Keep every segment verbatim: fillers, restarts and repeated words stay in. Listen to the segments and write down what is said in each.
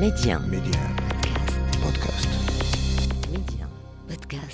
Média. Média. Podcast. Média. Podcast.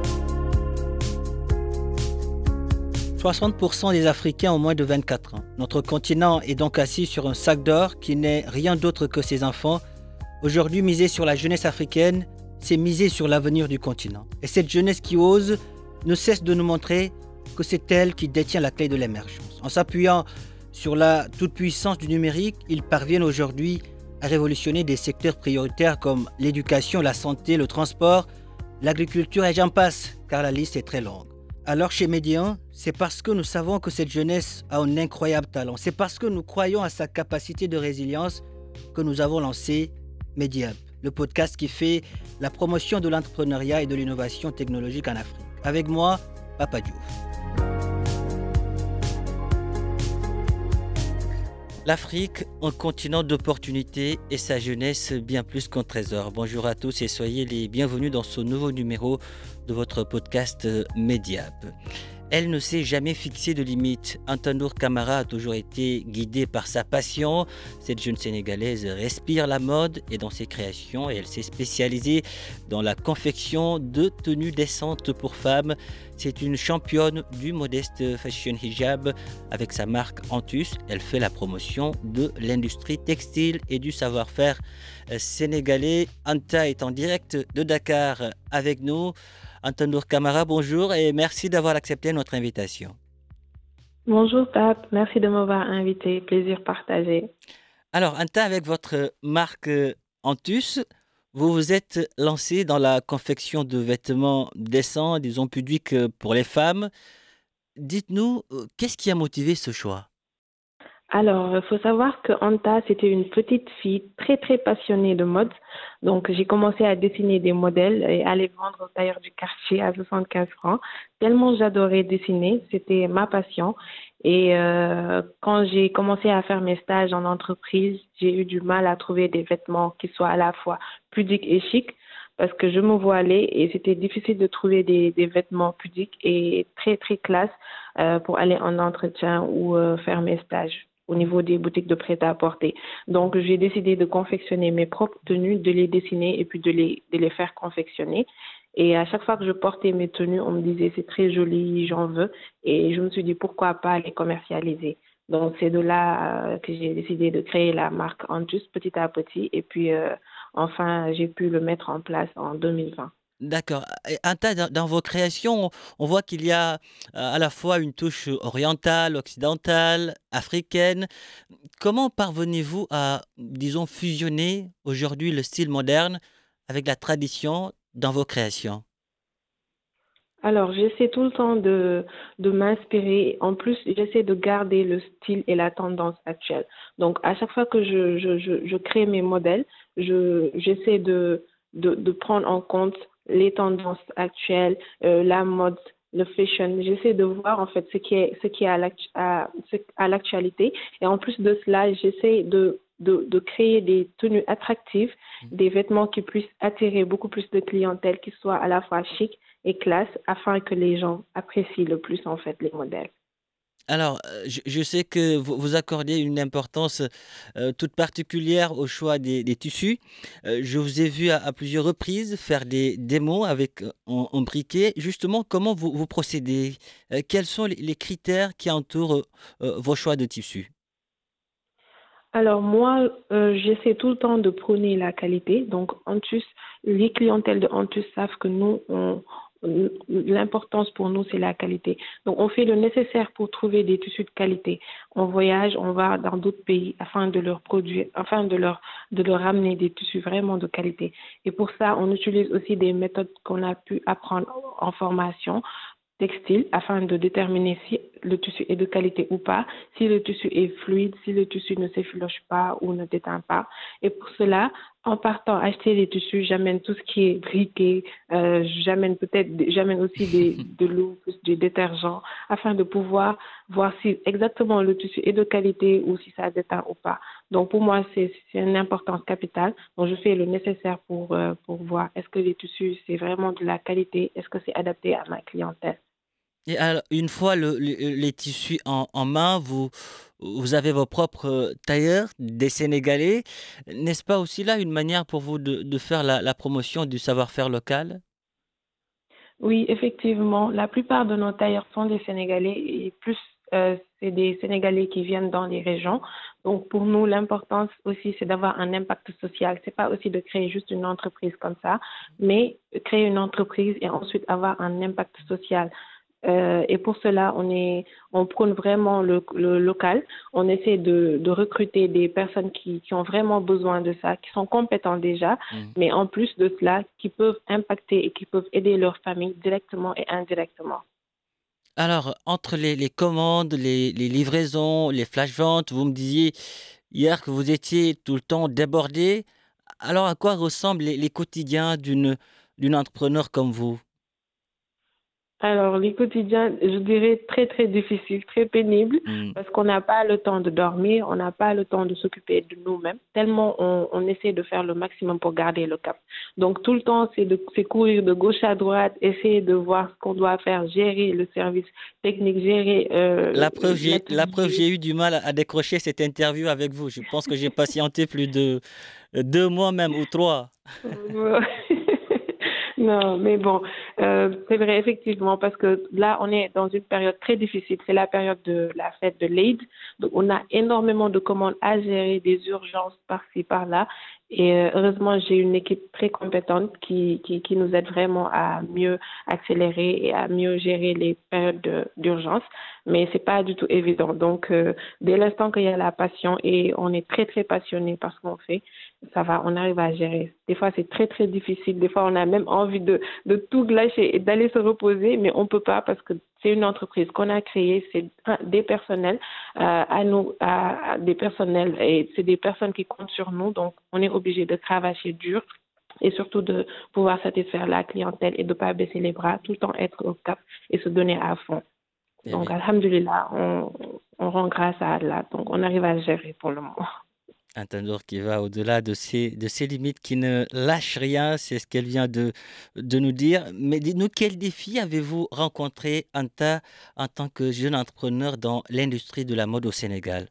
soixante pour cent des Africains ont moins de vingt-quatre ans. Notre continent est donc assis sur un sac d'or qui n'est rien d'autre que ses enfants. Aujourd'hui, miser sur la jeunesse africaine, c'est miser sur l'avenir du continent. Et cette jeunesse qui ose ne cesse de nous montrer que c'est elle qui détient la clé de l'émergence. En s'appuyant sur la toute-puissance du numérique, ils parviennent aujourd'hui à révolutionner des secteurs prioritaires comme l'éducation, la santé, le transport, l'agriculture et j'en passe, car la liste est très longue. Alors chez Média, c'est parce que nous savons que cette jeunesse a un incroyable talent. C'est parce que nous croyons à sa capacité de résilience que nous avons lancé Média, le podcast qui fait la promotion de l'entrepreneuriat et de l'innovation technologique en Afrique. Avec moi, Papa Diouf. L'Afrique, un continent d'opportunités et sa jeunesse bien plus qu'un trésor. Bonjour à tous et soyez les bienvenus dans ce nouveau numéro de votre podcast Mediap. Elle ne s'est jamais fixée de limite. Antandour Camara a toujours été guidée par sa passion. Cette jeune Sénégalaise respire la mode et dans ses créations, et elle s'est spécialisée dans la confection de tenues décentes pour femmes. C'est une championne du modeste fashion hijab. Avec sa marque Antus, elle fait la promotion de l'industrie textile et du savoir-faire sénégalais. Anta est en direct de Dakar avec nous. Antandour Camara, bonjour et merci d'avoir accepté notre invitation. Bonjour Pape, merci de m'avoir invité, plaisir partagé. Alors Anta, avec votre marque Antus, vous vous êtes lancé dans la confection de vêtements décents, disons pudiques pour les femmes. Dites-nous, qu'est-ce qui a motivé ce choix ? Alors, il faut savoir que Anta, c'était une petite fille très très passionnée de mode. Donc, j'ai commencé à dessiner des modèles et à les vendre au tailleur du quartier à soixante-quinze francs. Tellement j'adorais dessiner, c'était ma passion. Et euh, quand j'ai commencé à faire mes stages en entreprise, j'ai eu du mal à trouver des vêtements qui soient à la fois pudiques et chics parce que je me voilais et c'était difficile de trouver des, des vêtements pudiques et très très classe euh, pour aller en entretien ou euh, faire mes stages au niveau des boutiques de prêt-à-porter. Donc, j'ai décidé de confectionner mes propres tenues, de les dessiner et puis de les, de les faire confectionner. Et à chaque fois que je portais mes tenues, on me disait c'est très joli, j'en veux. Et je me suis dit pourquoi pas les commercialiser. Donc, c'est de là euh, que j'ai décidé de créer la marque Antus petit à petit. Et puis, euh, enfin, j'ai pu le mettre en place en deux mille vingt. D'accord. Et Anta, dans, dans vos créations, on, on voit qu'il y a euh, à la fois une touche orientale, occidentale, africaine. Comment parvenez-vous à, disons, fusionner aujourd'hui le style moderne avec la tradition dans vos créations ? Alors, j'essaie tout le temps de, de m'inspirer. En plus, j'essaie de garder le style et la tendance actuelle. Donc, à chaque fois que je, je, je, je crée mes modèles, je, j'essaie de, de, de prendre en compte les tendances actuelles, euh, la mode, le fashion. J'essaie de voir en fait ce qui est, ce qui est à, l'actu- à, ce- à l'actualité. Et en plus de cela, j'essaie de, de, de créer des tenues attractives, des vêtements qui puissent attirer beaucoup plus de clientèle, qui soient à la fois chic et classe, afin que les gens apprécient le plus en fait les modèles. Alors, euh, je, je sais que vous, vous accordez une importance euh, toute particulière au choix des, des tissus. Euh, je vous ai vu à, à plusieurs reprises faire des démos avec euh, en, en briquet. Justement, comment vous, vous procédez? Euh, Quels sont les, les critères qui entourent euh, vos choix de tissus? Alors moi, euh, j'essaie tout le temps de prôner la qualité. Donc Antus, les clientèles de Antus savent que nous, on, on- l'importance pour nous, c'est la qualité. Donc on fait le nécessaire pour trouver des tissus de qualité. On voyage, on va dans d'autres pays afin de leur produire, afin de leur de leur ramener des tissus vraiment de qualité. Et pour ça, on utilise aussi des méthodes qu'on a pu apprendre en formation textile afin de déterminer si le tissu est de qualité ou pas, si le tissu est fluide, si le tissu ne s'effiloche pas ou ne déteint pas. Et pour cela, en partant acheter les tissus, j'amène tout ce qui est briquet, euh, j'amène peut-être, j'amène aussi des, de l'eau, plus du détergent, afin de pouvoir voir si exactement le tissu est de qualité ou si ça déteint ou pas. Donc pour moi, c'est, c'est une importance capitale. Donc je fais le nécessaire pour, euh, pour voir est-ce que les tissus, c'est vraiment de la qualité, est-ce que c'est adapté à ma clientèle. Et alors, une fois le- le- les tissus en, en main, vous, vous avez vos propres euh, tailleurs, des Sénégalais. N'est-ce pas aussi là une manière pour vous de, de faire la, la promotion du savoir-faire local? Oui, effectivement, la plupart de nos tailleurs sont des Sénégalais et plus euh, c'est des Sénégalais qui viennent dans les régions. Donc pour nous, l'importance aussi, c'est d'avoir un impact social. C'est pas aussi de créer juste une entreprise comme ça, mais créer une entreprise et ensuite avoir un impact social. Euh, et pour cela, on est, on prône vraiment le, le local. On essaie de, de recruter des personnes qui, qui ont vraiment besoin de ça, qui sont compétentes déjà, Hmm. mais en plus de cela, qui peuvent impacter et qui peuvent aider leur famille directement et indirectement. Alors, entre les, les commandes, les, les livraisons, les flash-ventes, vous me disiez hier que vous étiez tout le temps débordé. Alors, à quoi ressemblent les, les quotidiens d'une d'une entrepreneur comme vous? Alors, les quotidiens, je dirais très, très difficiles, très pénibles, Hmm. parce qu'on n'a pas le temps de dormir, on n'a pas le temps de s'occuper de nous-mêmes, tellement on, on essaie de faire le maximum pour garder le cap. Donc, tout le temps, c'est de c'est courir de gauche à droite, essayer de voir ce qu'on doit faire, gérer le service technique, gérer euh, La preuve, j'ai la preuve, l'atelier. j'ai eu du mal à, à décrocher cette interview avec vous. Je pense que j'ai patienté plus de euh, deux mois même ou trois. Euh, Non, mais bon, euh, c'est vrai, effectivement, parce que là, on est dans une période très difficile. C'est la période de la fête de l'Aïd. Donc, on a énormément de commandes à gérer, des urgences par-ci, par-là. Et euh, heureusement, j'ai une équipe très compétente qui, qui, qui nous aide vraiment à mieux accélérer et à mieux gérer les périodes de- d'urgence. Mais c'est pas du tout évident. Donc, euh, dès l'instant qu'il y a la passion et on est très, très passionné par ce qu'on fait, ça va, on arrive à gérer. Des fois, c'est très, très difficile. Des fois, on a même envie de, de tout lâcher et d'aller se reposer, mais on peut pas parce que c'est une entreprise qu'on a créée, c'est un- des personnels euh, à nous, à, à des personnels et c'est des personnes qui comptent sur nous, donc on est obligé de travailler dur et surtout de pouvoir satisfaire la clientèle et de pas baisser les bras, tout le temps être au cap et se donner à fond. Eh Donc, bien, alhamdulillah, on, on rend grâce à Allah, donc on arrive à gérer pour le moment. un tandoor qui va au-delà de ses, de ses limites, qui ne lâche rien, c'est ce qu'elle vient de, de nous dire. Mais dites-nous, quel défi avez-vous rencontré, Anta, en tant que jeune entrepreneur dans l'industrie de la mode au Sénégal?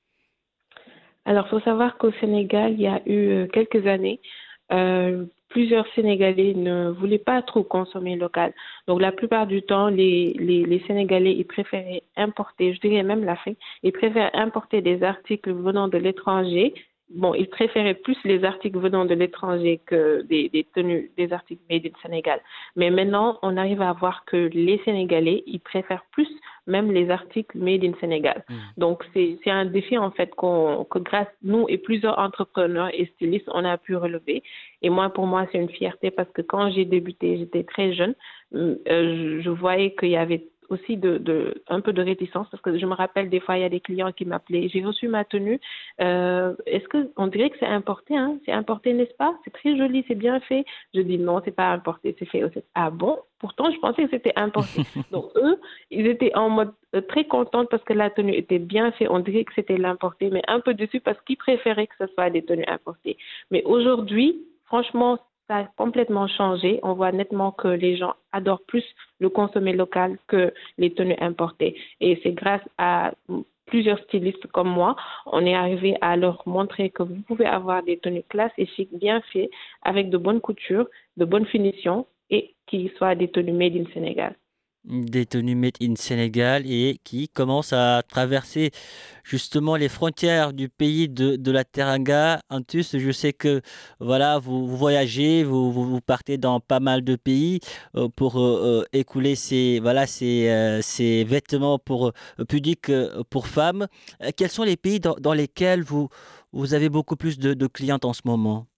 Alors, il faut savoir qu'au Sénégal, il y a eu euh, quelques années, euh, plusieurs Sénégalais ne voulaient pas trop consommer local. Donc, la plupart du temps, les, les, les Sénégalais, ils préféraient importer, je dirais même l'Afrique, ils préfèrent importer des articles venant de l'étranger. Bon, ils préféraient plus les articles venant de l'étranger que des, des tenues, des articles made in Sénégal. Mais maintenant, on arrive à voir que les Sénégalais, ils préfèrent plus même les articles made in Sénégal. Hmm. Donc, c'est, c'est un défi, en fait, qu'on, que grâce nous et plusieurs entrepreneurs et stylistes, on a pu relever. Et moi, pour moi, c'est une fierté parce que quand j'ai débuté, j'étais très jeune. Euh, je, je voyais qu'il y avait aussi de, de, un peu de réticence parce que je me rappelle des fois, il y a des clients qui m'appelaient. J'ai reçu ma tenue. Euh, est-ce que on dirait que c'est importé, hein? C'est importé, n'est-ce pas? C'est très joli, c'est bien fait. Je dis non, c'est pas importé, c'est fait au Sénégal. Ah bon? Pourtant, je pensais que c'était importé. Donc, eux, ils étaient en mode euh, très contents parce que la tenue était bien faite. On dirait que c'était l'importé, mais un peu déçus parce qu'ils préféraient que ce soit des tenues importées. Mais aujourd'hui, franchement, ça a complètement changé. On voit nettement que les gens adorent plus le consommer local que les tenues importées. Et c'est grâce à plusieurs stylistes comme moi, on est arrivé à leur montrer que vous pouvez avoir des tenues classe et chic bien faites avec de bonnes coutures, de bonnes finitions et qui soient des tenues made in Sénégal. Des tenues made in Sénégal et qui commencent à traverser justement les frontières du pays de, de la Teranga. Antus, je sais que voilà, vous, vous voyagez, vous, vous, vous partez dans pas mal de pays euh, pour euh, euh, écouler ces, voilà, ces, euh, ces vêtements pour, euh, pudiques euh, pour femmes. Euh, quels sont les pays dans, dans lesquels vous, vous avez beaucoup plus de, de clientes en ce moment?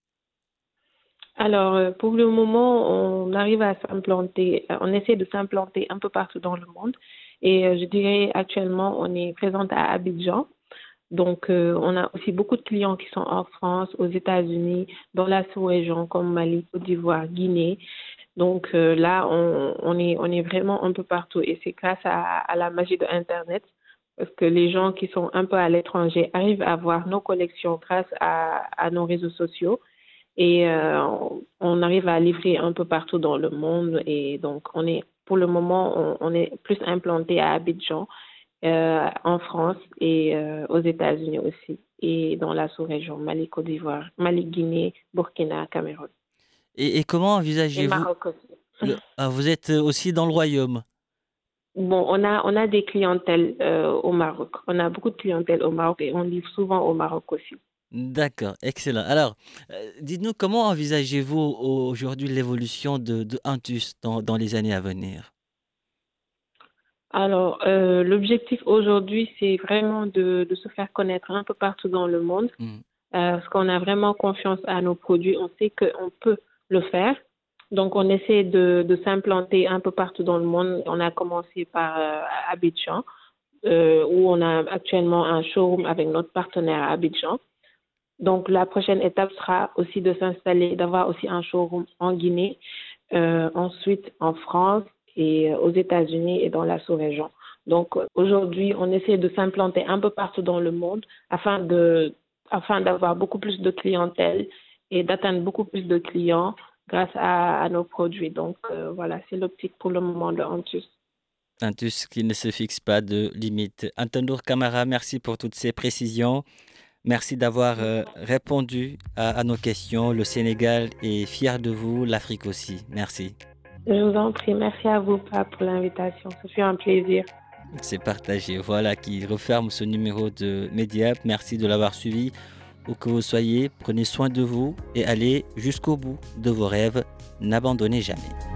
Alors, euh, pour le moment, on arrive à s'implanter, euh, on essaie de s'implanter un peu partout dans le monde. Et euh, je dirais actuellement, on est présente à Abidjan. Donc, euh, on a aussi beaucoup de clients qui sont en France, aux États-Unis, dans la sous-région comme Mali, Côte d'Ivoire, Guinée. Donc euh, là, on, on est, on est vraiment un peu partout et c'est grâce à, à la magie de Internet parce que les gens qui sont un peu à l'étranger arrivent à voir nos collections grâce à, à nos réseaux sociaux et euh, on, on arrive à livrer un peu partout dans le monde et donc on est pour le moment, on, on est plus implanté à Abidjan, euh, en France et euh, aux États-Unis aussi, et dans la sous-région Mali, Côte d'Ivoire, Mali, Guinée, Burkina, Cameroun Et, et comment et envisagez-vous Maroc aussi. le... Ah, vous êtes aussi dans le royaume. Bon, on a, on a des clientèles euh, au Maroc. On a beaucoup de clientèle au Maroc et on livre souvent au Maroc aussi. D'accord, excellent. Alors, euh, dites-nous, comment envisagez-vous aujourd'hui l'évolution de, de Intus dans, dans les années à venir? Alors, euh, l'objectif aujourd'hui, c'est vraiment de, de se faire connaître un peu partout dans le monde, Hmm. euh, parce qu'on a vraiment confiance à nos produits. On sait qu'on peut le faire. Donc, on essaie de, de s'implanter un peu partout dans le monde. On a commencé par euh, Abidjan, euh, où on a actuellement un showroom avec notre partenaire à Abidjan. Donc, la prochaine étape sera aussi de s'installer, d'avoir aussi un showroom en Guinée, euh, ensuite en France et euh, aux États-Unis et dans la sous-région. Donc, euh, aujourd'hui, on essaie de s'implanter un peu partout dans le monde afin de, afin d'avoir beaucoup plus de clientèle et d'atteindre beaucoup plus de clients grâce à, à nos produits. Donc, euh, voilà, c'est l'optique pour le moment de Antus. Intus qui ne se fixe pas de limite. Antandour Camara, merci pour toutes ces précisions. Merci d'avoir euh, répondu à, à nos questions. Le Sénégal est fier de vous, l'Afrique aussi. Merci. Je vous en prie. Merci à vous, Pa, pour l'invitation. Ce fut un plaisir. C'est partagé. Voilà qui referme ce numéro de Mediap. Merci de l'avoir suivi. Où que vous soyez, prenez soin de vous et allez jusqu'au bout de vos rêves. N'abandonnez jamais.